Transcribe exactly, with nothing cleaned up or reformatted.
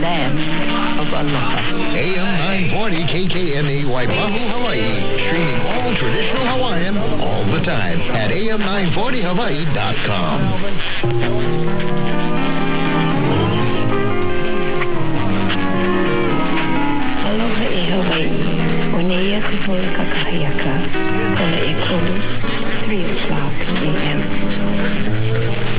land of aloha. A M nine forty K K M A Waipahu, Hawaii. Streaming all traditional Hawaiian all the time at A M nine forty Hawaii dot com. Aloha e Hawaii. O nei aku holo kakahiaka. Kola e kolu, three o'clock a m